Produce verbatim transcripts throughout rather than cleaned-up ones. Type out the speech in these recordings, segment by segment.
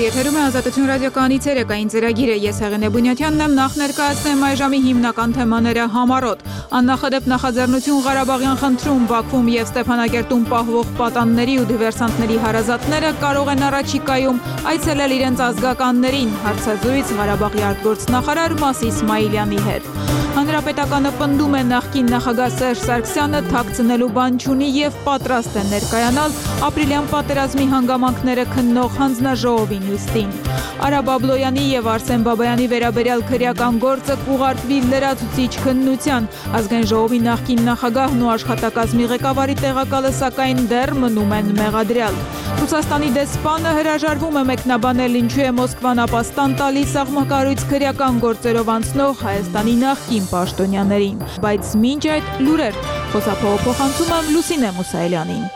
Եթերում է Ազատություն ռադիոկայանի ցերեկային ծրագիրը։ Ես Հեղինե Բունյաթյանն եմ, նախ ներկայացնեմ այժմի հիմնական թեմաները համառոտ։ Աննախադեպ նախաձեռնություն Ղարաբաղյան խնդրում Բաքվում եւ Ստեփանակերտում պահվող պատանների ու դիվերսանտների հարազատները կարող են առաջիկայում այցելել իրենց ազգականներին, հարցազրույց Ղարաբաղի արտգործնախարար Մաս Իսմայիլյանի հետ։ Հանրապետականը պնդում է նախկին նախագահ Սերժ Սարգսյանը թաքցնելու բան չունի եւ պատրաստ է ներկայանալ ապրիլյան պատերազմի հանգամանքները քննող հանձնաժողովի նիստին։ Արա Բաբլոյանի եւ Արսեն Բաբայանի վերաբերյալ քրեական գործը կուղարկվի լրացուցիչ քննության։ Ազգային ժողովի նախկին նախագահն ու աշխատակազմի ղեկավարի տեղակալը սակայն դեռ մնում են մեղադրյալ։ Ռուսաստանի դեսպանը հրաժարվում է մեկնաբանել ինչու է Մոսկվան ապաստան տալիս աղմկարույց քրեական գործերով անցնող Հայաստանի նախկին պաշտոնյաներին։ Բայց մինչ այդ լուրեր, խոսափողափոխանցում եմ Լուսինե Մուսայելյանին։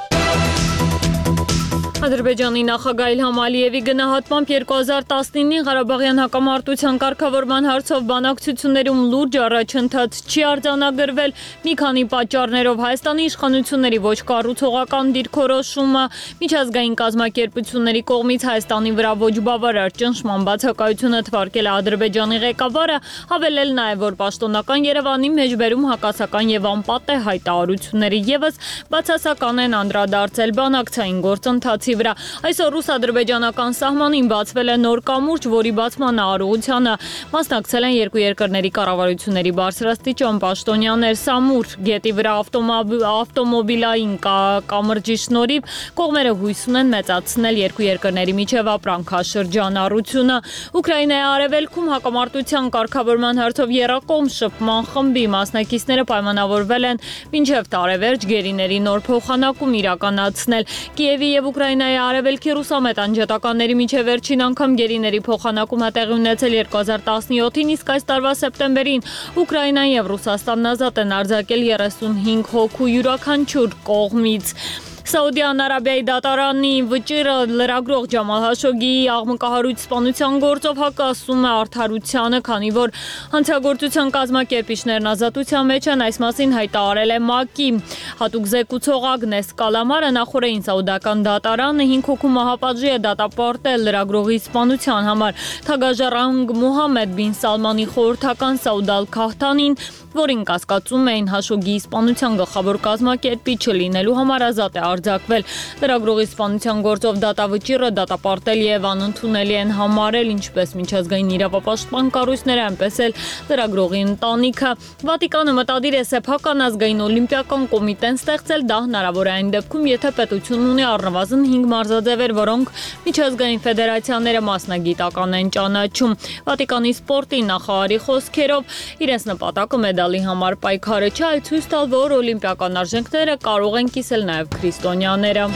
Ադրբեջանի նախագահ Իլհամ Ալիևի գնահատմամբ երկու հազար տասնինին Ղարաբաղյան հակամարտության կարգավորման հարցով բանակցություններում լուրջ առաջընթաց չի արձանագրվել մի քանի պատճառներով Հայաստանի իշխանությունների ոչ կառուցողական դիրքորոշումը, միջազգային կազմակերպությունների կողմից Հայաստանի վրա ոչ բավարար ճնշման բացակայությունը թվարկել է Ադրբեջանի ղեկավարը, հավելել նաև որ պաշտոնական Երևանի մեջբերում հակասական եւ անպատե հայտարարությունները եւս բացասական են անդրադարձել բանակցային գործընթացի վրա։ Այսօր ռուս-ադրբեջանական սահմանին բացվել է նոր կամուրջ, որի բացման արարողությանը մասնակցել են երկու երկրների կառավարությունների բարձրաստիճան պաշտոնյաներ։ Սամուր գետի վրա ավտոմոբիլային կամրջի շնորհիվ կողմերը հույս ունեն մեծացնել երկու երկրների միջև ապրանքաշրջանառությունը։ Ուկրաինայի արևելքում հակամարտության կարգավորման հարցով եռակողմ շփման խմբի մասնակիցները պայմանավորվել են մինչև տարեվերջ գերիների նոր փոխանակում իրականացնել։ Կիևի եւ Ուկրաինայի արևելքի ռուսամետ անջատականների միջև վերջին անգամ գերիների փոխանակումը տեղի ունեցել երկու հազար տասնյոթին, իսկ այս տարվա սեպտեմբերին Ուկրաինան եւ Ռուսաստանն ազատ են արձակել երեսունհինգ հոգու յուրաքանչյուր կողմից։ Սաուդյան Արաբիայի դատարանի վճիռը լրագրող Ջամալ Հաշոգիի աղմկահարույց սպանության գործով հակասում է արդարությանը, քանի որ հանցագործության կազմակերպիչներն ազատության մեջ են, այս մասին հայտարարել է ՄԱԿ-ի հատուկ զեկուցող Ագնես Կալամարը։ Նախորդին սաուդական դատարանը հինգ հոգու մահապատժի է դատապարտել լրագրողի սպանության համար թագաժառանգ Մոհամմեդ բին Սալմանի խորհրդական Սաուդ Ալ-Քահթանին, որին կասկածում էին Հաշոգիի սպանության գլխավոր կազմակերպիչը լինելու համար, ազատ է արձակվել։ Լրագրողի սպանության գործով դատավճիռը դատապարտել եւ անընդունելի են համարել ինչպես միջազգային իրավապաշտպան կառույցները, այնպես էլ լրագրողի ընտանիքը։ Վատիկանը մտադիր է սեփական ազգային օլիմպիական կոմիտեն ստեղծել, դա հնարավոր է այն դեպքում, եթե պետությունն ունի առնվազն հինգ մարզաձևեր, որոնք միջազգային ֆեդերացիաները մասնագիտական են ճանաչում։ Վատիկանի սպորտի նախարարի խոսքերով իրենց նպատակը մեդալի համար պայքարը չէ, այլ ցույց տալ, որ օլիմպիական արժեքները կարող են կիսել նաև քրիստոնյաները։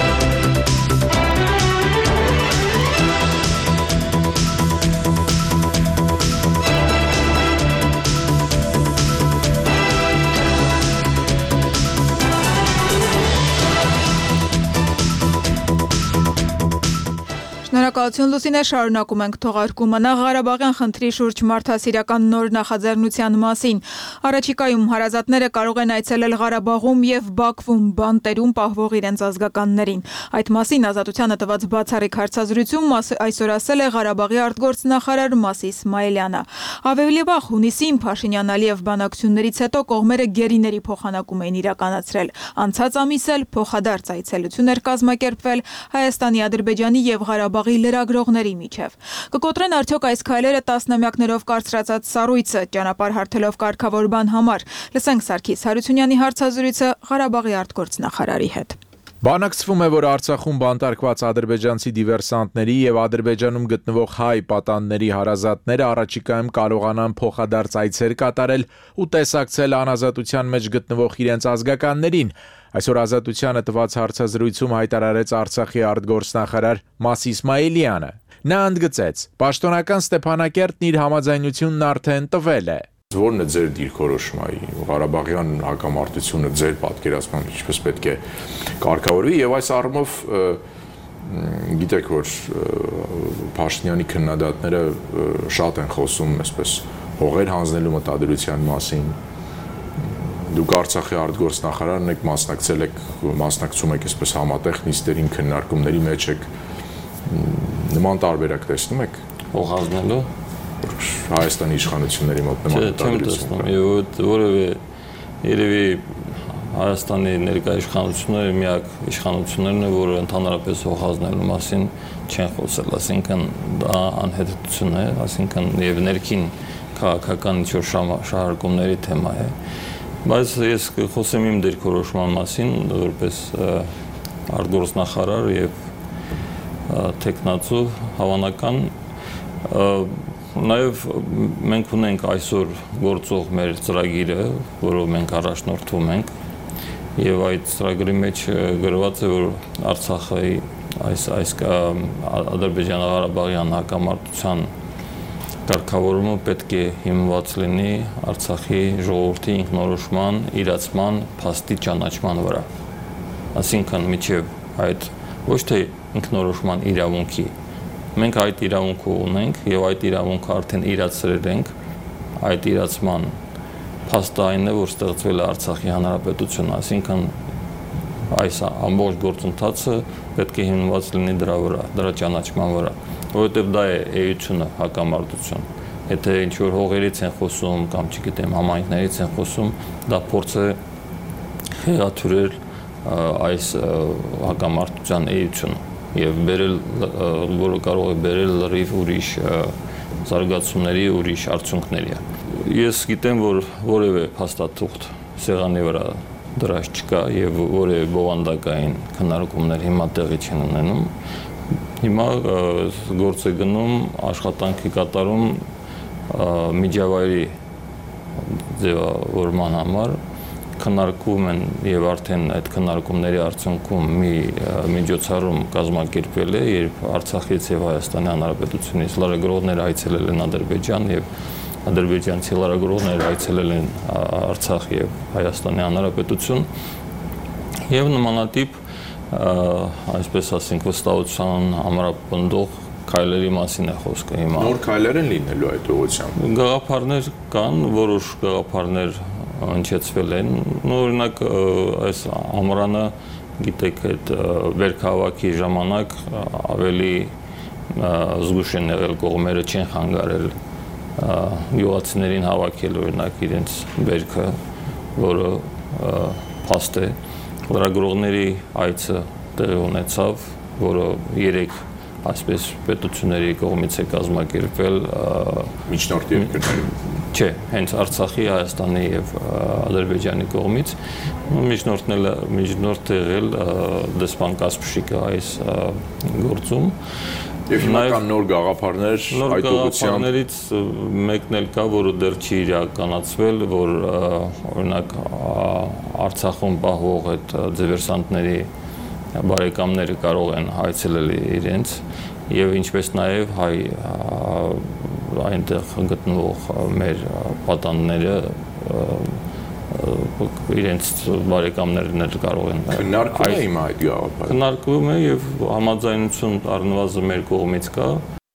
Շնորհակալություն Լուսինե, շարունակում ենք թողարկումը։ Նախ Ղարաբաղյան խնդրի շուրջ մարդասիրական նոր նախաձեռնության մասին։ Առաջիկայում հարազատները կարող են այցելել Ղարաբաղում եւ Բաքվում բանտերում պահվող իրենց ազգականներին։ Այդ մասին Ազատությանը տված բացառիկ հարցազրույցում այսօր ասել է Ղարաբաղի արտգործնախարար Մաս Իսմայիլյանը։ Ավելի վաղ հունիսին Փաշինյան-Ալիև բանակցություններից հետո կողմերը գերիների փոխանակում էին իրականացրել։ Անցած ամիս էլ փոխադարձ այցելություն էր կազմակերպվել Հայաստանի, Ադրբեջանի եւ Ղարաբաղի լրագրողների միջև։ Կկոտրեն արդյոք այս քայլերը տասնամյակներով կարծրացած սառույցը ճանապարհ հարթելով կարգավորման համար։ Լսենք Սարգիս Հարությունյանի հարցազրույցը Ղարաբաղի արտգործնախարարի հետ։ Բանակցվում է, որ Արցախում բանտարկված ադրբեջանցի դիվերսանտների եւ Ադրբեջանում գտնվող հայ պատանների հարազատները առաջիկայում կարողանան փոխադարձ այցեր կատարել ու տեսակցել անազատության մեջ գտնվող իրենց ազգականներին։ Այսօր Ազատությանը տված հարցազրույցում հայտարարեց Արցախի արտգործնախարար Մաս Իսմայիլյանը։ Նա ընդգծեց. «Պաշտոնական Ստեփանակերտն իր համաձայնությունն արդեն տվել է»։ Որն է ձեր դիրքորոշումը, Ղարաբաղյան հակամարտությունը ձեր պատկերացմամբ ինչպես պետք է կարգավորվի եւ այս առումով գիտեք որ Փաշինյանի քննադատները շատ են խոսում այսպես հողեր հանձնելու մտադրության մասին։ Դուք Արցախի արտգործնախարարն եք, մասնակցել եք, մասնակցում եք այսպես համատեղ նիստերին, քննարկումների մեջ եք։ Նման տարբերակ տեսնում եք փոխազդելու Հայաստանի իշխանությունների մոտ նման տարբերություն։ Եվ որևէ երևի Հայաստանի ներկայ իշխանությունները միակ իշխանություններն են, որը ընդհանրապես փոխազդելու մասին չեն խոսել, այսինքն դա անհետացություն է, այսինքն եւ ներքին քաղաքական ինչ-որ շահարկումների թեմա է։ Բայց ես խոսեմ իմ դիրքորոշման մասին, որպես արտգործնախարար եւ տեխնացու հավանական Նաև մենք ունենք այսօր գործող մեր ծրագիրը, որով մենք առաջնորդվում ենք, եւ այդ ծրագրի մեջ գրված է, որ Արցախի այս այս Ադրբեջան-Ղարաբաղյան հակամարտության կարգավորումը պետք է հիմնված լինի Արցախի ժողովրդի ինքնորոշման, իրացման, փաստի ճանաչման վրա։ Այսինքն միջև այդ ոչ թե ինքնորոշման իրավունքի Մենք այդ իրավունքը ունենք եւ այդ իրավունքը արդեն իրացրել ենք այդ իրացման փաստը այն է որ ստեղծվել է Արցախի հանրապետությունը այսինքն այս ամբողջ գործընթացը պետք է հիմնված լինի դրա վրա դրա ճանաչման վրա որովհետեւ դա է էությունը հակամարտություն եթե ինչ որ հողերից են խոսում կամ չգիտեմ համայնքներից են խոսում դա փորձ է խեղաթյուրել այս հակամարտության էությունը եւ բերել որը կարող է բերել լրիվ ուրիշ զարգացումների ուրիշ արդյունքների։ Ես գիտեմ, որ որևէ փաստաթուղթ սեղանի վրա դրած չկա եւ որևէ բովանդակային քննարկումներ հիմա տեղի չեն ունենում։ Հիմա գործ է գնում աշխատանքի կատարում միջավայրի ձևավորման համար քննարկում են եւ արդեն այդ քննարկումների արդյունքում մի միջոցառում կազմակերպվել է, երբ Արցախից եւ Հայաստանի Հանրապետությունից լրագրողներ այցելել են Ադրբեջան եւ ադրբեջանցի լրագրողներ այցելել են Արցախ եւ Հայաստանի Հանրապետություն եւ նմանատիպ այսպես ասենք վստահության ամրապնդող քայլերի մասին է խոսքը հիմա։ Նոր քայլեր են լինելու այդ ուղղությամբ։ Գաղափարներ կան, որոշ գաղափարներ հնչեցվել են, օրինակ այս ամռանը գիտեք այդ վերքահավաքի ժամանակ ավելի զգուշ են եղել կողմերը չեն խանգարել գյուղացիներին հավաքել օրինակ իրենց վերքը, որը փաստ է, լրագրողների այցը տեղի ունեցավ, որը երեք այսպես պետությունների կողմից է կազմակերպվել միջնորդ երկրների Չէ, հենց Արցախի, Հայաստանի եւ Ադրբեջանի կողմից միջնորդնել միջնորդ եղել դեսպան Կասպշիկը այս գործում եւ հիմա կան նոր գաղափարներ այդ ուղղությամբ նորից մեկն էլ կա, որը դեռ չի իրականացվել, որ օրինակ Արցախում պահվող այդ դիվերսանտների բարեկամները կարող են այցելել իրենց եւ ինչպես նաեւ հայ այնտեղ գտնվող մեր պատանները իրենց բարեկամներն էլ կարող են քննարկվում է հիմա այդ գաղափարը քննարկվում է եւ համաձայնություն առնվազն մեր կողմից կա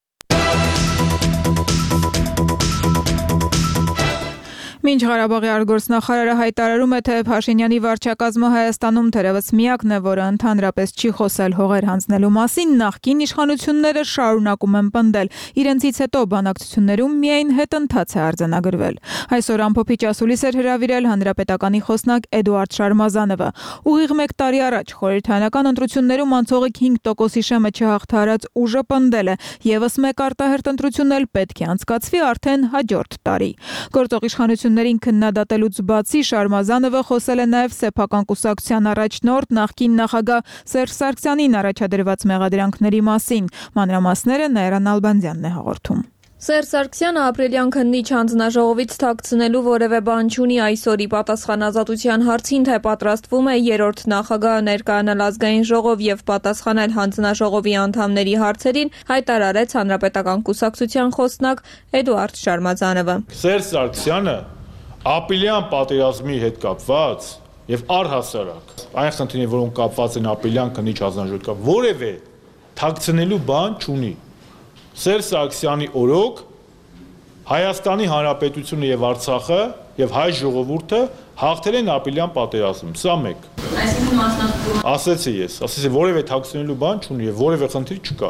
Մինչ Ղարաբաղի արտգործնախարարը հայտարարում է, թե Փաշինյանի վարչակազմը Հայաստանում թերևս միակն է, որը ընդհանրապես չի խոսել հողեր հանձնելու մասին, նախկին իշխանությունները շարունակում են պնդել։ Իրենցից հետո բանակցություններում միայն հետընթաց է արձանագրվել։ Այսօր ամփոփիչ ասուլիս էր հրավիրել հանրապետականի խոսնակ Էդուարդ Շարմազանովը։ Ուղիղ մեկ տարի առաջ խորհրդարանական ընտրություններում անցողիկ հինգ տոկոսի շեմը չհաղթահարած ուժը պնդել է, եւս մեկ արտահերթ ընտրություն էլ պետք է անցկացվի արդեն հաջորդ տարի։ Գործող իշխանություններին քննադատելուց բացի Շարմազանովը խոսել է նաև սեփական կուսակցության առաջնորդ նախկին նախագահ Սերժ Սարգսյանին առաջադրված մեղադրանքների մասին։ Մանրամասները Նաիրա Նալբանդյանն է հաղորդում։ Սերժ Սարգսյանը ապրիլյան քննիչ հանձնաժողովից թաքցնելու որևէ բան չունի այսօրի պատասխանազատության հարցին, թե պատրաստվում է երրորդ նախագահը ներկայանալ ազգային ժողով եւ պատասխանել հանձնաժողովի անդամների հարցերին, հայտարարեց Հանրապետական կուսակցության խոսնակ Էդուարդ Շարմազանովը։ Սերժ Սարգսյանը ապրիլյան պատերազմի հետ կապված եւ առհասարակ այն խնդիրները, որոնք կապված են ապրիլյան քննիչ հանձնաժողովի, որևէ թաքցնելու բան չունի։ Սերժ Սարգսյանի օրոք Հայաստանի Հանրապետությունը եւ Արցախը եւ հայ ժողովուրդը հաղթել են ապրիլյան պատերազմում։ Սա մեկ։ Այսինքն մասնակցում։ Ասեցի ես, ասեցի որևէ թաքցնելու բան չունի եւ որևէ խնդիր չկա։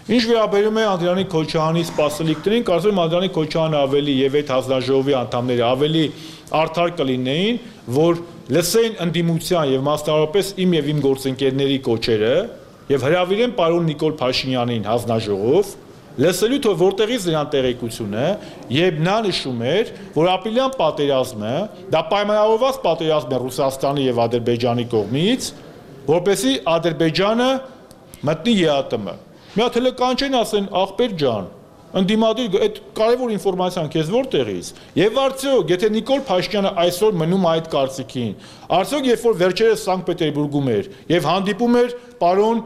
Ինչ վերաբերում է Անդրանիկ Քոչարյանի սպասելիքներին, կարծում եմ Անդրանիկ Քոչարյանը ավելի եւ այդ հանձնաժողովի անդամները ավելի արդար կլինեին, որ լսեին ընդդիմության եւ մասնավորապես իմ եւ իմ գործընկերների կոչերը եւ հրավիրեն պարոն Նիկոլ Փաշինյանին հանձնաժողով, լսելու թե որտեղից նրան տեղեկությունը եւ նա նշում էր, որ ապրիլյան պատերազմը դա պայմանավորված պատերազմ է Ռուսաստանի եւ Ադրբեջանի կողմից, որպեսզի Ադրբեջանը մտնի ԵԱՏՄ։ Մի հատ հələ կանչեն ասեն ախպեր ջան, ընդդիմադիր այդ կարևոր ինֆորմացիան քեզ որտեղից։ Եվ արդյոք, եթե Նիկոլ Փաշինյանը այսօր մնում է այդ կարծիքին, արդյոք երբ որ վերջերս Սանկտ Պետերբուրգում էր եւ հանդիպում էր պարոն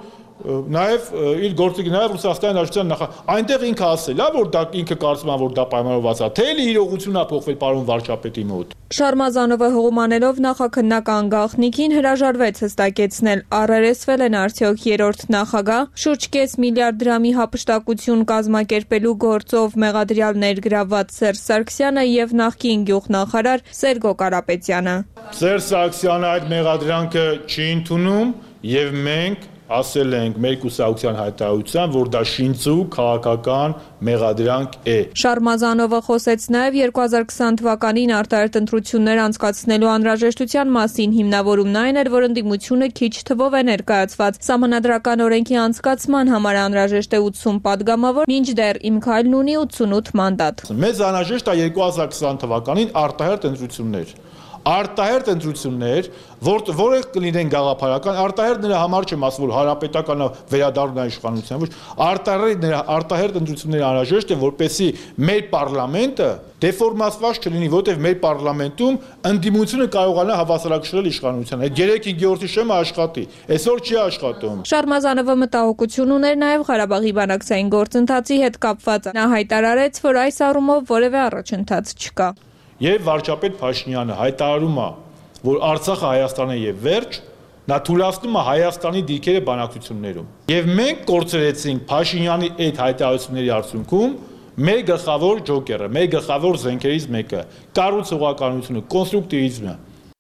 նաև իր գործիքը նաև Ռուսաստանի Հանրապետության նախագահ այնտեղ ինքը ասել է որ դա ինքը կարծում է որ դա պայմանավորված է թե էլի իրողությունն է փոխվել պարոն վարչապետի մոտ Շարմազանովը հողումանելով նախաքննական գաղտնիքին հրաժարվեց հստակեցնել առերեսվել են արդյոք երրորդ նախագահ շուրջ կես միլիարդ դրամի հափշտակություն կազմակերպելու գործով մեղադրյալ ներգրավված Սերժ Սարգսյանը եւ նախկին գյուղնախարար Սերգո Կարապետյանը Սերժ Սարգսյանը այդ մեղադրանքը չի ընդունում եւ մենք ասել ենք մեր կուսակցության հայտարարության, որ դա շինծու քաղաքական մեղադրանք է։ Շարմազանովը խոսեց նաև երկու հազար քսան թվականին արտահերթ ընտրություններ անցկացնելու անհրաժեշտության մասին հիմնավորումն այն էր, որ ընդդիմությունը քիչ թվով է ներկայացված։ Սահմանադրական օրենքի անցկացման համար անհրաժեշտ է ութսուն падգամավոր, մինչդեռ Իմ քայլն ունի ութսունութ մանդատ։ Մեզ անհրաժեշտ է երկու հազար քսան թվականին արտահերթ ընտրություններ։ Արտահերթ ընտրություններ, որ որը կլինեն գաղափարական, արտահերթ նրա համար չեմ ասում, որ հանրապետականը վերադառնում է իշխանության, ոչ, արտահերթ նրա արտահերթ ընտրությունները անհրաժեշտ են, որպեսզի մեր պարլամենտը դեֆորմացված չլինի, որտեղ մեր պարլամենտում ընդդիմությունը կարողանա հավասարակշռել իշխանությանը։ Այդ երեք-հինգերորդի շեմը աշխատի, այսօր չի աշխատում։ Շարմազանովը մտահոգություն ուներ նաև Ղարաբաղի բանակցային գործընթացի հետ կապված։ Նա հայտարարեց, որ այս առումով որևէ առաջընթաց չկա։ Եվ վարչապետ Փաշինյանը հայտարարում է, որ Արցախը Հայաստանը եւ վերջ, նա թույլատնում է Հայաստանի դիրքերը բանակցություններում։ Եվ մենք կորցրեցինք Փաշինյանի այդ հայտարարությունների արդյունքում մեր գլխավոր ջոկերը, մեր գլխավոր զենքերից մեկը՝ կառուցողականությունը, կոնստրուկտիվիզմը։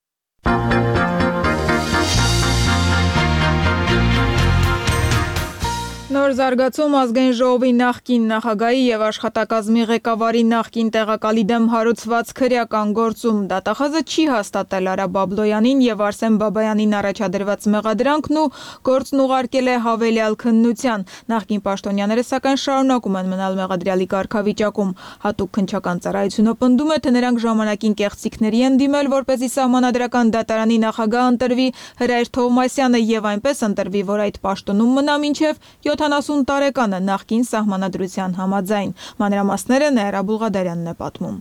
Նոր զարգացում ազգային ժողովի նախկին նախագահի եւ աշխատակազմի ղեկավարի նախկին տեղակալի դեմ հարուցված քրեական գործում դատախազը չի հաստատել Արա Բաբլոյանին եւ Արսեն Բաբայանին առաջադրված մեղադրանքն ու գործն ուղարկել է հավելյալ քննության։ Նախկին պաշտոնյաները սակայն շարունակում են մնալ մեղադրյալի կարգավիճակում։ Հատուկ քննչական ծառայությունը պնդում է, թե նրանք ժամանակին կեղծիքների են դիմել, որպեսզի սահմանադրական դատարանի նախագահ ընտրվի Հրայր Թովմասյանը եւ այնպես ընտրվի, որ այդ պաշտոնում մնա մինչեւ յոթանասուն տարեկանը նախկին սահմանադրության համաձայն։ Մանրամասները Նաիրա Բուլղադարյանն է պատմում։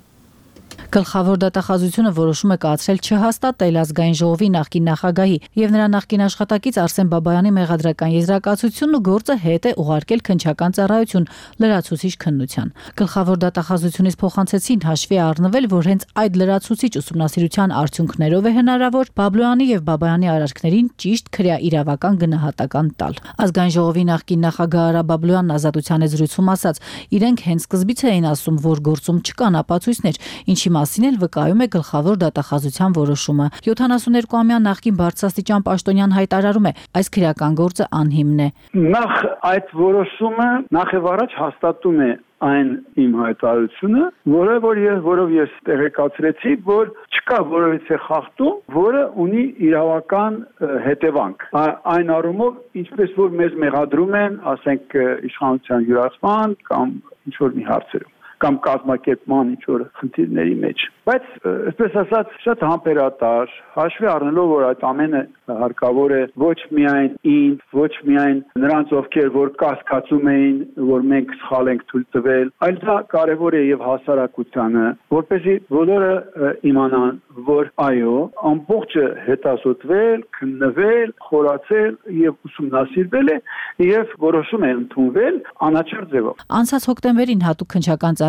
Գլխավոր դատախազությունը որոշում է կայացրել չհաստատել ազգային ժողովի նախկին նախագահի եւ նրա նախկին աշխատակից Արսեն Բաբայանի մեղադրական եզրակացությունն ու գործը հետ է ուղարկել քննչական ծառայություն լրացուցիչ քննության։ Գլխավոր դատախազությունից փոխանցեցին հաշվի առնվել, որ հենց այդ լրացուցիչ ուսումնասիրության արդյունքներով է հնարավոր Բաբլոյանի եւ Բաբայանի արարքներին ճիշտ քրեա իրավական գնահատական տալ։ Ազգային ժողովի նախկին նախագահ Արա Բաբլոյանն ազատության զրույցում ասաց, իրենք հենց սկզբից էին ասում, որ գործում չկան ապացույցներ, ինչի մասին էլ վկայում է գլխավոր դատախազության որոշումը։ յոթանասուներկուամյա նախկին բարձրաստիճան պաշտոնյան հայտարարում է, այս քրեական գործը անհիմն է։ Նախ այդ որոշումը նախ եւ առաջ հաստատում է այն իմ հայտարարությունը, որը որ ես որով ես տեղեկացրեցի, որ չկա որևիցե խախտում, որը ունի իրավական հետևանք։ Այն առումով, ինչպես որ մեզ մեղադրում են, ասենք իշխանության յուրացման կամ ինչ որ մի հարցերում կամ կազմակերպման ինչ-որ խնդիրների մեջ։ Բայց, այսպես ասած, շատ համբերատար, հաշվի առնելով, որ այդ ամենը հարկավոր է ոչ միայն ինձ, ոչ միայն նրանց, ովքեր որ կասկածում էին, որ մենք սխալ ենք թույլ տվել, այլ դա կարևոր է եւ հասարակությանը, որպեսզի բոլորը իմանան, որ այո, ամբողջը հետազոտվել, քննվել, խորացել եւ ուսումնասիրվել է եւ որոշում է ընդունվել անաչառ ձևով։ Անցած հոկտեմբերին հատուկ քննչական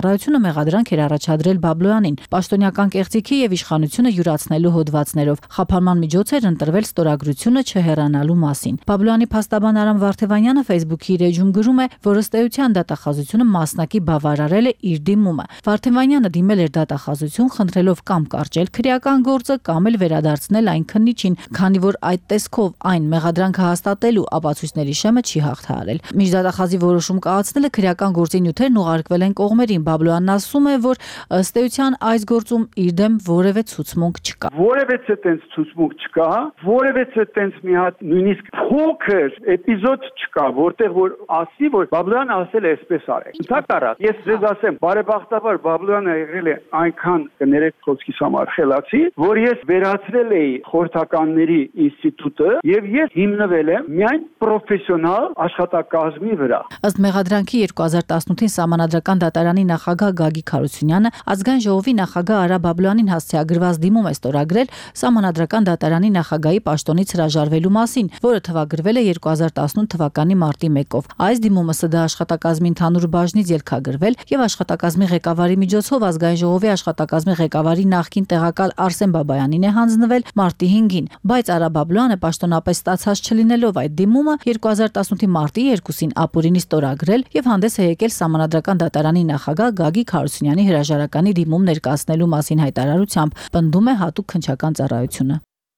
ծառայությունը մեղադրանք էր առաջադրել Բաբլոյանին պաշտոնյական կեղծիքի եւ իշխանությունը յուրացնելու հոդվածներով։ Խափանման միջոց էր ընտրվել ստորագրությունը չհեռանալու մասին։ Բաբլոյանի փաստաբան Արամ Վարդևանյանը Facebook-ի իր էջում գրում է, որ ըստ էության դատախազությունը մասնակի բավարարել է իր դիմումը։ Վարդևանյանը դիմել էր դատախազություն, խնդրելով կամ կարճել քրեական գործը, կամ էլ վերադարձնել այն քննիչին, քանի որ այդ տեսքով այն մեղադրանքը հաստատելու ապացույցների շեմը չի հաղթահարել։ Միջդատախազի որոշում կայացնելը քրեական գործի նյութերն ուղարկվել են կողմերին։ Բաբլոյանն ասում է, որ ըստ էության այս գործում իր դեմ որևէ ցուցմունք չկա։ Որևէ տենց ցուցմունք չկա, որևէ տենց մի հատ նույնիսկ փոքր էպիզոդ չկա, որտեղ որ ասի, որ Բաբլոյանը ասել է այսպես արեք։ Ընդհակառակ, ես ձեզ ասեմ, բարեբախտաբար Բաբլոյանը եղել է այնքան կներեք խոսքիս համար խելացի, որ ես վերացրել էի խորհրդականների ինստիտուտը եւ ես հիմնվել եմ միայն պրոֆեսիոնալ աշխատակազմի վրա։ Ըստ մեղադրանքի երկու հազար տասնութին Սահմանադրական դատարանի նախագահ Գագիկ Հարությունյանը ազգային ժողովի նախագահ Արա Բաբլոյանին հասցեագրված դիմում է ստորագրել Սահմանադրական դատարանի նախագահի պաշտոնից հրաժարվելու մասին, որը թվագրվել է երկու հազար տասնութ թվականի մարտի մեկով։ Այս դիմումը ՍԴ աշխատակազմի ընդհանուր բաժնից ելքագրվել եւ աշխատակազմի ղեկավարի միջոցով ազգային ժողովի աշխատակազմի ղեկավարի նախկին տեղակալ Արսեն Բաբայանին է հանձնվել մարտի հինգին, բայց Արա Բաբլոյանը պաշտոնապես ստացած չլինելով այդ դիմումը երկու հազար տասնութի մարտի երկուսին ապուրինի ստորագրել եւ հանդես է եկել Սահմանադրական դատարանի նախագահ Գագիկ Հարությունյանի հրաժարականի դիմում ներկայացնելու մասին հայտարարությամբ, պնդում է հատուկ քննչական ծառայությունը։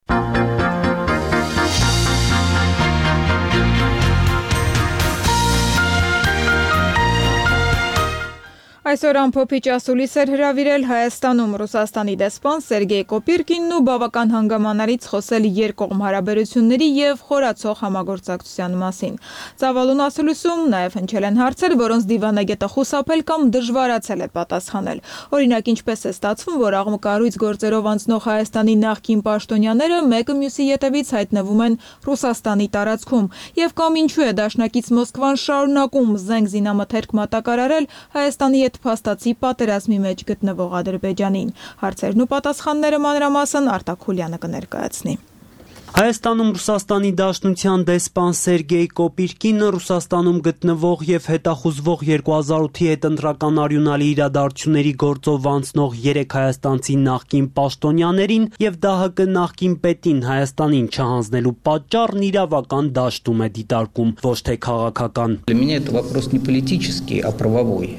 Այսօր ամփոփիչ ասուլիս էր հրավիրել Հայաստանում Ռուսաստանի դեսպան Սերգեյ Կոպիրկինն ու բավական հանգամանալից խոսել երկկողմ հարաբերությունների եւ խորացող համագործակցության մասին։ Ծավալուն ասուլիսում նաեւ հնչել են հարցեր, որոնց դիվանագետը խուսափել կամ դժվարացել է պատասխանել։ Օրինակ, ինչպես է ստացվում, որ աղմկարույց գործերով անցնող Հայաստանի նախկին պաշտոնյաները մեկը մյուսի ետևից հայտնվում են Ռուսաստանի տարածքում, եւ կամ ինչու է դաշնակից Մոսկվան շարունակում զենք զինամթերք մատակարարել Հայաստանի հետ փաստացի պատերազմի մեջ գտնվող Ադրբեջանին։ Հարցերն ու պատասխանները մանրամասն Արտակ Խուլյանը կներկայացնի։ Հայաստանում Ռուսաստանի Դաշնության դեսպան Սերգեյ Կոպիրկինը Ռուսաստանում գտնվող եւ հետախուզվող երկու հազար ութի հետընտրական արյունալի իրադարձությունների գործով անցնող երեք հայաստանցի նախկին պաշտոնյաներին եւ ԴՀԿ նախկին պետին Հայաստանին չհանձնելու պատճառն իրավական դաշտում է դիտարկում, ոչ թե քաղաքական։ Для меня это вопрос не политический, а правовой.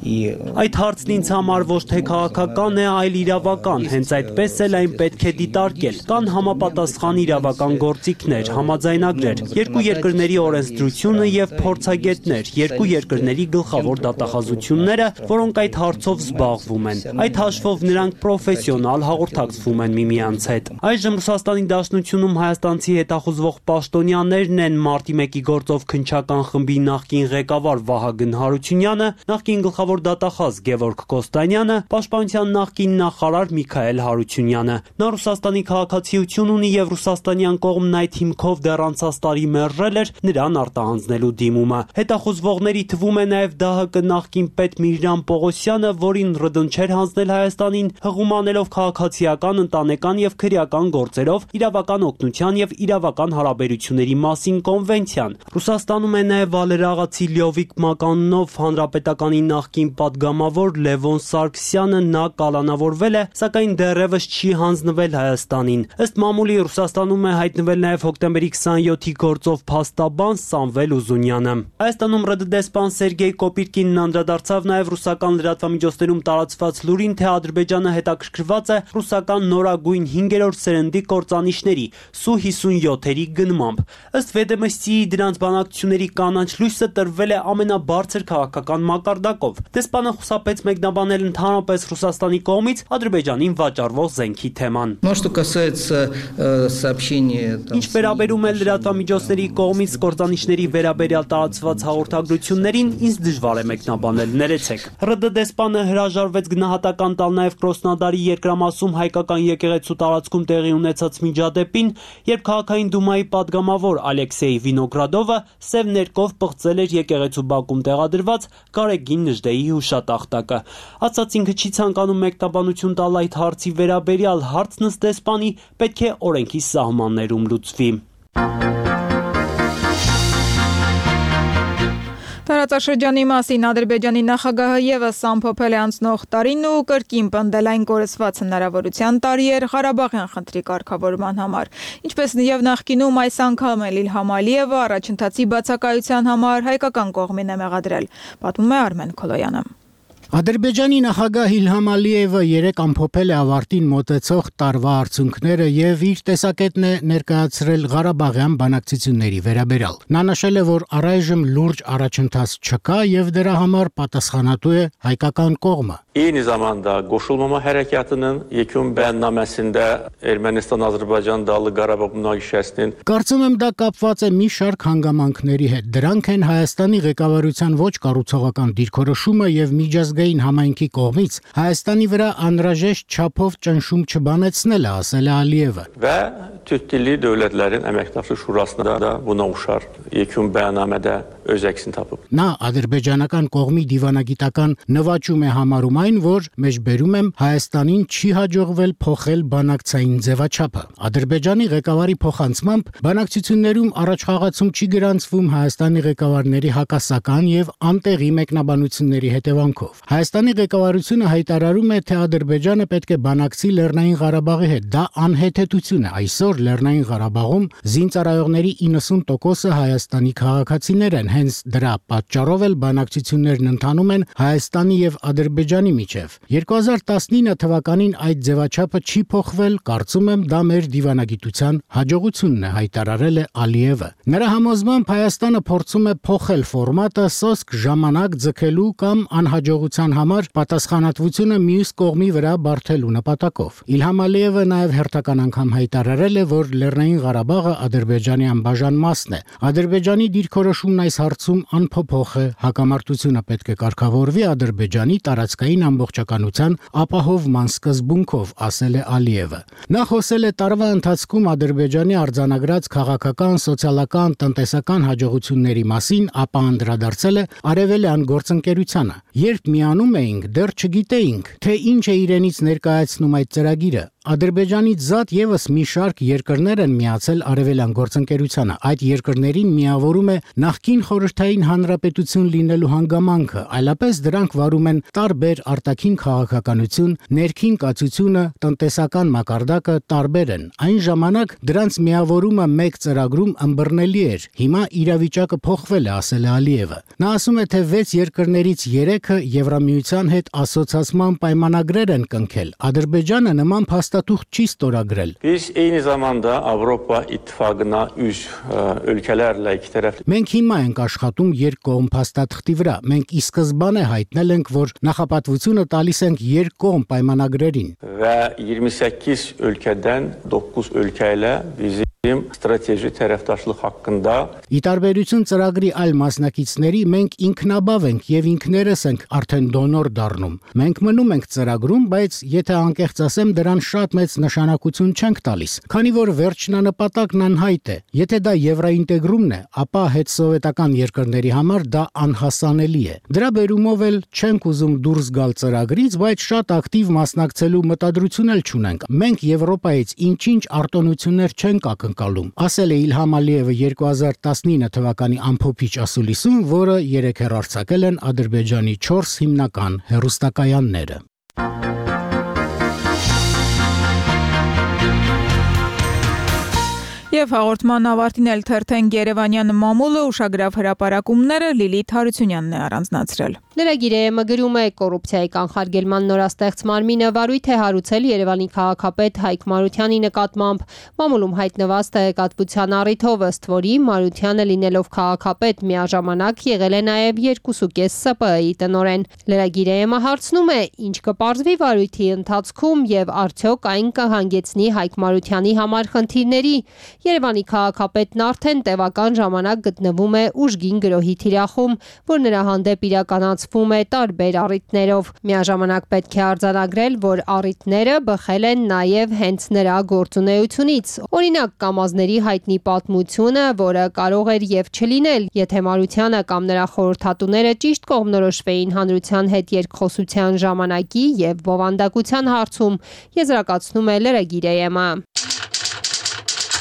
Այդ հարցն ինձ համար ոչ թե քաղաքական է, այլ իրավական, հենց այդպես էլ այն պետք է դիտարկել։ Կան համապատասխան իրավական գործիքներ, համաձայնագրեր, երկու երկրների օրենսդրությունը եւ փորձագետներ, երկու երկրների գլխավոր դատախազությունները, որոնք այդ հարցով զբաղվում են։ Այդ հաշվով նրանք պրոֆեսիոնալ հաղորդակցվում են միմյանց հետ։ Այժմ Ռուսաստանի Դաշնությունում հայաստանցի հետախուզվող պաշտոնյաներն են մարտի մեկի գործով քննչական խմբի նախկին ղեկավար Վահագն Հարությունյանը, նախկին գլխավոր դատախազ Գևորգ Կոստանյանը, Պաշտպանության նախկին նախարար Միքայել Հարությունյանը։ Նա Ռուսաստանի քաղաքացիություն ունի եւ ռուսաստանյան կողմն այդ հիմքով դեռ անցած տարի մերժել էր նրան արտահանձնելու դիմումը։ Հետախուզվողների թվում է նաեւ ԴՀԿ նախկին պետ Միրժան Պողոսյանը, որին ՌԴ չէր հանձնել Հայաստանին, հղումանելով քաղաքացիական, ընտանեկան եւ քրեական գործերով իրավական օգնության եւ իրավական հարաբերությունների մասին կոնվենցիան։ Ռուսաստանում է նաեւ վալերաղացի Լյովիկ Մականնով հանրապետականի նախկին պատգամավոր Լևոն Սարգսյանը, նա կալանավորվել է, սակայն դեռևս չի հանձնվել Հայաստանին։ Ըստ մամուլի Ռուսաստանում է հայտնվել նաև հոկտեմբերի քսանյոթի գործով փաստաբան Սամվել Ուզունյանը։ Հայաստանում ՌԴ դեսպան Սերգեյ Կոպիրկինն անդրադարձավ նաև ռուսական լրատվամիջոցներում տարածված լուրին, թե Ադրբեջանը հետաքրքրված է ռուսական նորագույն հինգերորդ սերնդի կործանիչների Սու հիսունյոթերի գնմամբ։ Ըստ Վեդեմստիի դրանց բանակցությունների կանաչ լույսը տրվել է ամենաբարձր քաղաքական մակարդակով։ Դեսպանը խուսափեց մեկնաբանել ընդհանրապես Ռուսաստանի կողմից Ադրբեջանին վաճառվող զենքի թեման։ Ինչ վերաբերում է լրատվամիջոցների կողմից կործանիչների վերաբերյալ տարածված հաղորդագրություններին, ինձ դժվար է մեկնաբանել, ներեցեք։ ՌԴ դեսպանը հրաժարվեց գնահատական տալ նաև Կրոսնոդարի երկրամասում հայկական եկեղեցու տարածքում տեղի ունեցած միջադեպին, երբ քաղաքային դումայի պատգամավոր Ալեքսեյ Վինոգրադովը սև ներկով պղծել էր եկեղեցու բակում տեղադրված Գարեգին Նժդեի հուշատախտակը։ Ասաց ինքը չի ցանկանում մեկնաբանություն տալ այդ հարցի վերաբերյալ, հարցն ըստ դեսպանի պետք է օրենքի սահմաններում լուծվի։ Տարածաշրջանի մասին Ադրբեջանի նախագահը եւս ամփոփել է անցնող տարին ու կրկին պնդել այն կորսված հնարավորության տարի էր Ղարաբաղյան խնդրի կարգավորման համար։ Ինչպես եւ նախկինում այս անգամ էլ Իլհամ Ալիևը առաջընթացի բացակայության համար հայկական կողմին է մեղադրել, պատմում է Արմեն Քոլոյանը։ Ադրբեջանի նախագահ Իլհամ Ալիևը երեկ ամփոփել է ավարտին մոտեցող տարվա արդյունքները եւ իր տեսակետն է ներկայացրել Ղարաբաղյան բանակցությունների վերաբերյալ։ Նա նշել է, որ առայժմ լուրջ առաջընթաց չկա եւ դրա համար պատասխանատու է հայկական կողմը։ Eyni zamanda qoşulmama hərəkatının yekun bəyannaməsində Ermənistan-Azərbaycan Dağlıq Qarabağ münaqişəsinin Կարծում եմ դա կապված է մի շարք հանգամանքների հետ։ Դրանք են Հայաստանի ղեկավարության ոչ կառուցողական դիրքորոշումը եւ միջազգային համայնքի կողմից Հայաստանի վրա անհրաժեշտ չափով ճնշում չբանեցնելը, ասել է Ալիևը։ Və Türk dilli dövlətlərin əməkdaşlıq şurasında da buna oxşar yekun bəyannamədə öz əksini tapıb։ Նա ադրբեջանական կողմի դիվանագիտական նվաճում է համարում այն, որ մեջբերում եմ Հայաստանին չի հաջողվել փոխել բանակցային ձևաչափը։ Ադրբեջանի ղեկավարի փոխանցմամբ բանակցություններում առաջխաղացում չի գրանցվում Հայաստանի ղեկավարների հակասական եւ անտեղի մեկնաբանությունների հետևանքով։ Հայաստանի ղեկավարությունը հայտարարում է, թե Ադրբեջանը պետք է բանակցի Լեռնային Ղարաբաղի հետ։ Դա անհեթեթություն է։ Այսօր Լեռնային Ղարաբաղում զինծառայողների իննսուն տոկոսը Հայաստանի քաղաքացիներ են, հենց դրա պատճառով էլ բանակցություններն ընթանում են Հայաստանի եւ Ադրբեջանի միջև։ երկու հազար տասնինը թվականին այդ ձևաչափը չի փոխվել, կարծում եմ դա մեր դիվանագիտության հաջողությունն է, հայտարարել է Ալիևը։ Նրա համոզմամբ Հայաստանը փորձում է փոխել ֆորմատը սոսկ ժամանակ ձգելու կամ անհաջողության համար պատասխանատվությունը մյուս կողմի վրա բարթելու նպատակով։ Իլհամ Ալիևը նաեւ հերթական անգամ հայտարարել է, որ Լեռնային Ղարաբաղը Ադրբեջանի անբաժան մասն է։ Ադրբեջանի դիրքորոշումն այս հարցում անփոփոխ է, հակամարտությունը պետք է կարգավորվի Ադրբեջանի տարածքային ամբողջականության ապահովման սկզբունքով, ասել է Ալիևը։ Նա խոսել է տարվա ընթացքում Ադրբեջանի արձանագրած քաղաքական, սոցիալական, տնտեսական հաջողությունների մասին, ապա անդրադարձել է արևելյան գործընկերությանը։ Երբ միանում էինք, դեռ չգիտեինք, թե ինչ է իրենից ներկայացնում այդ ծրագիրը։ Ադրբեջանից զատ եւս մի շարք երկրներ են միացել արևելյան գործընկերությանը։ Այդ երկրներին միավորում է նախկին խորհրդային հանրապետություն լինելու հանգամանքը, այլապես դրանք վարում են տարբեր արտաքին քաղաքականություն, ներքին կացությունը, տնտեսական մակարդակը տարբեր են։ Այն ժամանակ դրանց միավորումը մեկ ծրագրում ըմբռնելի էր։ Հիմա իրավիճակը փոխվել է, ասել է Ալիևը։ Նա ասում է, թե վեց երկրներից երեքը Եվրամիության հետ ասոցիացման պայմանագրեր են կնքել։ Ադրբեջանը նման փաստաթուղթ չի ստորագրել։ Biz eyni zamanda Avropa İttifaqına üz ölkələrlə ikitərəfli Մենք հիմա ենք աշխատում երկկողմ փաստաթղթի վրա։ Մենք ի սկզբանե հայտնել ենք, որ նախապատվությունը տալիս ենք երկկողմ պայմանագրերին։ Və iyirmi səkkiz ölkədən doqquz ölkə ilə bizim strateji tərəfdaşlıq haqqında Ի տարբերություն ծրագրի այլ մասնակիցների մենք ինքնաբավ ենք եւ ինքներս ենք արդեն դոնոր դառնում։ Մենք մնում ենք ծրագրում, բայց եթե անկեղծ ասեմ, դրան շատ մեծ նշանակություն չենք տալիս, քանի որ վերջնանպատակն անհայտ է։ Եթե դա եվրոինտեգրումն է, ապա հետսովետական երկրների համար դա անհասանելի է։ Դրա բերումով էլ չենք ուզում դուրս գալ ծրագրից, բայց շատ ակտիվ մասնակցելու մտադրություն էլ չունենք։ Մենք Եվրոպայից ինչ-ինչ արտոնություններ չենք ակնկալում, ասել է Իլհամ Ալիևը երկու հազար տասնինը թվականի ամփոփիչ ասուլիսում, որը երեկ հեռարձակել են Ադրբեջանի չորս հիմնական հեռուստակայանները։ Եվ հաղորդման ավարտին էլ թերթենք Երևանյան մամուլը ուշագրավ հրապարակումները Լիլիթ Հարությունյանն է առանձնացրել։ Լրագիրը գրում է կոռուպցիայի կանխարգելման նորաստեղծ մարմինը վարույթ է հարուցել Երևանի քաղաքապետ Հայկ Մարությանի նկատմամբ։ Մամուլում հայտնված տեղեկատվության առիթով ըստ որի Մարությանը լինելով քաղաքապետ միաժամանակ եղել է նաև երկուսուկես Ս ՊԸ ի տնօրեն։ Լրագիրը հարցնում է, ինչ կպարզվի վարույթի ընթացքում եւ արդյոք այն կհանգեցնի Հայկ Մարությանի համար խնդիրների։ Երևանի քաղաքապետն արդեն տևական ժամանակ գտնվում է ուժգին գրոհի թիրախում, որ նրա հանդեպ իրականացվում է տարբեր առիթներով։ Միաժամանակ պետք է արձանագրել, որ առիթները բխել են նաև հենց նրա գործունեությունից։ Օրինակ Կամազների հայտնի պատմությունը, որը կարող էր եւ չլինել, եթե Մարությանը կամ նրա խորհրդատուները ճիշտ կողմնորոշվեին հանրության հետ երկխոսության ժամանակի եւ բովանդակության հարցում, եզրակացնում է լրագիրը։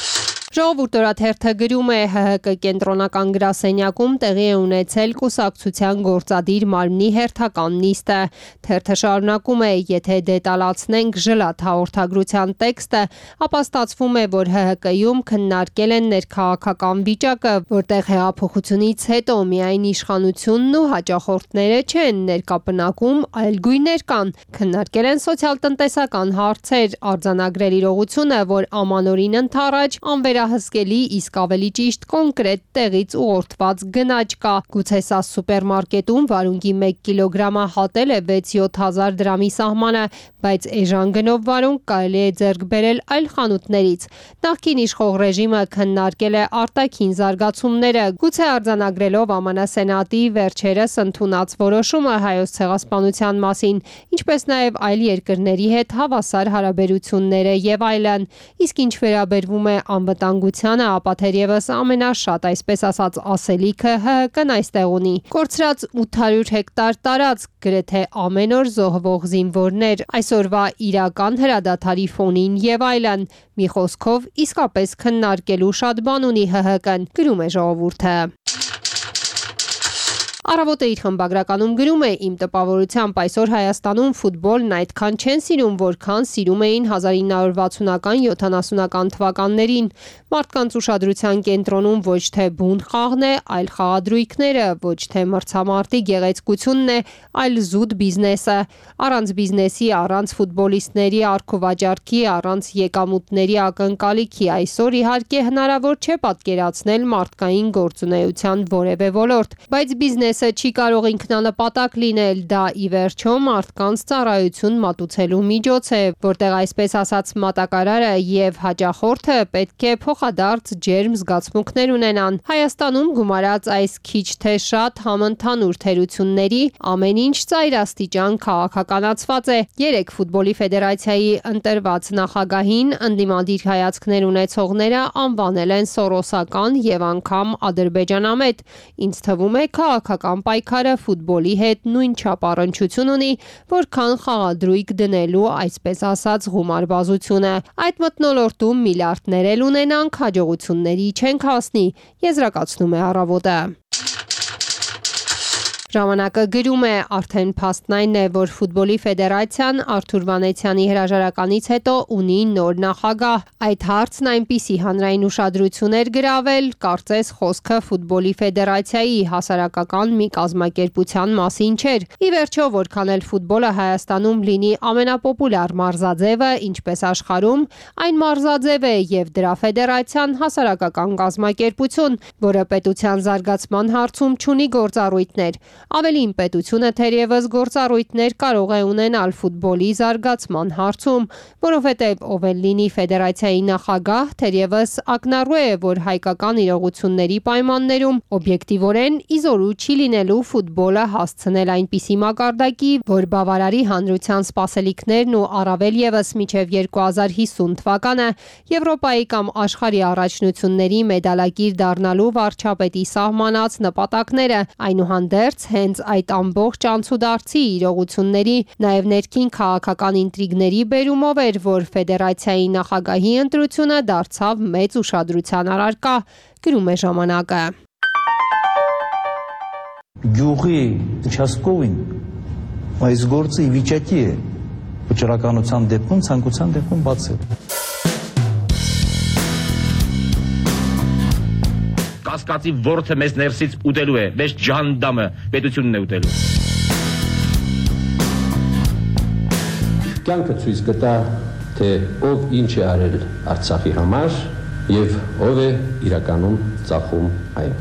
Ժողովուրդ օրաթերթը գրում է ՀՀԿ կենտրոնական գրասենյակում տեղի է ունեցել կուսակցության գործադիր մարմնի հերթական նիստը։ Թերթը շարունակում է, եթե դետալացնենք ժլատ հաղորդագրության տեքստը, ապա ստացվում է, որ ՀՀԿ-ում քննարկել են ներքաղաքական վիճակը, որտեղ հեղափոխությունից հետո միայն իշխանությունն ու հաճախորդները չեն ներկապնակում, այլ գույներ կան։ Քննարկել են սոցիալ-տնտեսական հարցեր, արձանագրել իրողությունը, որ ամանորին ընթառաջ անվերահսկելի, իսկ ավելի ճիշտ կոնկրետ տեղից ուղղորդված գնաճ կա։ Գուցե սա սուպերմարկետում վարունգի մեկ կիլոգրամը հատել է վեց-յոթ հազար դրամի սահմանը, բայց էժան գնով վարունգ կարելի է ձեռք բերել այլ խանութներից։ Նախկին իշխող ռեժիմը քննարկել է արտաքին զարգացումները, գուցե արձանագրելով ԱՄՆ Սենատի վերջերս ընդունած որոշումը հայոց ցեղասպանության մասին, ինչպես նաև այլ երկրների հետ հավասար հարաբերությունները եւ այլն։ Իսկ ինչ վերաբերվում է անվտանգությանը, ապա թերևս ամենաշատ, այսպես ասած, ասելիքը ՀՀԿ-ն այստեղ ունի։ Կորցրած ութ հարյուր հեկտար տարածք, գրեթե ամեն օր զոհվող զինվորներ, այսօրվա իրական հրադադարի ֆոնին եւ այլն։ Մի խոսքով, իսկապես քննարկելու շատ բան ունի ՀՀԿ-ն, գրում է Ժողովուրդը։ Առավոտը իր խմբագրականում գրում է. իմ տպավորությամբ այսօր Հայաստանում ֆուտբոլն այդքան չեն սիրում, որքան սիրում էին հազար ինը հարյուր վաթսունական յոթանասունական թվականներին։ Մարդկանց ուշադրության կենտրոնում ոչ թե բուն խաղն է, այլ խաղադրույքները, ոչ թե մրցամարտի գեղեցկությունն է, այլ զուտ բիզնեսը։ Առանց բիզնեսի, առանց ֆուտբոլիստների առքուվաճառքի, առանց եկամուտների ակնկալիքի այսօր իհարկե հնարավոր չէ պատկերացնել մարդկային գործունեության որևէ ոլորտ, բայց բիզնես չի կարող ինքնանպատակ լինել, դա ի վերջո մարդկանց ծառայություն մատուցելու միջոց է, որտեղ այսպես ասած մատակարարը եւ հաճախորդը պետք է փոխադարձ ջերմ զգացմունքներ ունենան։ Հայաստանում գումարած այս քիչ թե շատ համընդհանուր թերությունների ամեն ինչ ծայրաստիճան քաղաքականացված է։ Երեք ֆուտբոլի ֆեդերացիայի ընտրված նախագահին ընդդիմադիր հայացքներ ունեցողները անվանել են սորոսական եւ անգամ ադրբեջանամետ։ Ինձ թվում է քաղաքական պայքարը ֆուտբոլի հետ նույն չափ առնչություն ունի, որքան խաղադրույք դնելու, այսպես ասած, գումարբազությունը։ Այդ մթնոլորտում միլիարդներ էլ ունենանք, հաջողությունների չենք հասնի, եզրակացնում է Առավոտը։ Ժամանակը գրում է, արդեն փաստն այն է, որ ֆուտբոլի ֆեդերացիան Արթուր Վանեցյանի հրաժարականից հետո ունի նոր նախագահ։ Այդ հարցն այնպիսի հանրային ուշադրություն էր գրավել, կարծես խոսքը ֆուտբոլի ֆեդերացիայի հասարակական մի կազմակերպության մասին չէր։ Ի վերջո, որքան էլ ֆուտբոլը Հայաստանում լինի ամենապոպուլյար մարզաձևը, ինչպես աշխարհում, այն մարզաձև է եւ դրա ֆեդերացիան հասարակական կազմակերպություն, որը պետության զարգացման հարցում չունի գործառույթներ։ Ավելին, պետությունը թերևս գործառույթներ կարող է ունենալ ֆուտբոլի զարգացման հարցում, որովհետև ով էլ լինի ֆեդերացիայի նախագահ, թերևս ակնառու է, որ հայկական իրողությունների պայմաններում օբյեկտիվորեն իզորու չի լինելու ֆուտբոլը հասցնել այնպիսի մակարդակի, որ բավարարի հանրության սպասելիքներն ու առավել եւս մինչև երկու հազար հիսուն թվականը Եվրոպայի կամ աշխարհի առաջնությունների մեդալակիր դառնալու վարչապետի սահմանած նպատակները, այնուհանդերձ հենց այդ ամբողջ անցուդարձի իրողությունների, նաև ներքին քաղաքական ինտրիգների բերումով էր, որ ֆեդերացիայի նախագահի ընտրությունը դարձավ մեծ ուշադրության առարկա, գրում է Ժամանակը։ Գյուղի участковին այս գործը ի վիճակի է վճռականության դեպքում, ցանկության դեպքում բացել։ Կասկածի ворթը մեզ ներսից ուտելու է, մեզ ջանդամը պետությունն է ուտելու։ Կյանքը ցույց կտա, թե ով ինչ է արել Արցախի համար եւ ով է իրականում ծախում այն։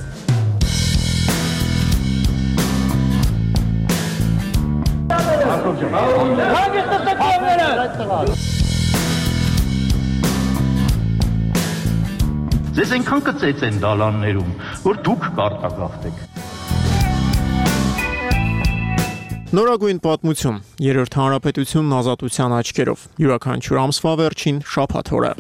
Ձեզ այնքան կծեց են դալաններում, որ դուք կարտագաղթեք։ Նորագույն պատմություն, երրորդ հանրապետությունն ազատության աչքերով, յուրաքանչյուր ամսվա վերջին շաբաթ օրը։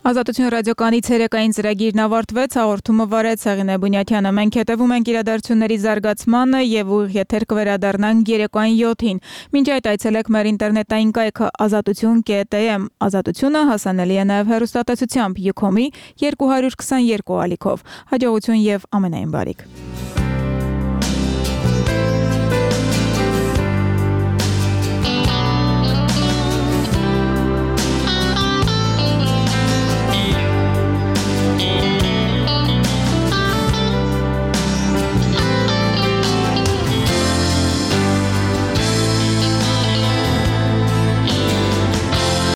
Ազատություն ռադիոկայանի ցերեկային ծրագիրն ավարտվեց, հաղորդումը վարեց Հեղինե Բունյաթյանը։ Մենք հետևում ենք իրադարձությունների զարգացմանը եւ ուղիղ եթեր կվերադառնանք երեկոյան յոթին։ Մինչ այդ այցելեք մեր ինտերնետային կայքը ազատություն կետ էմ։ Ազատությունը հասանելի է նաեւ հեռուստատեսությամբ Յուքոմի երկու հարյուր քսաներկու ալիքով։ Հաջողություն եւ ամենայն բարիք։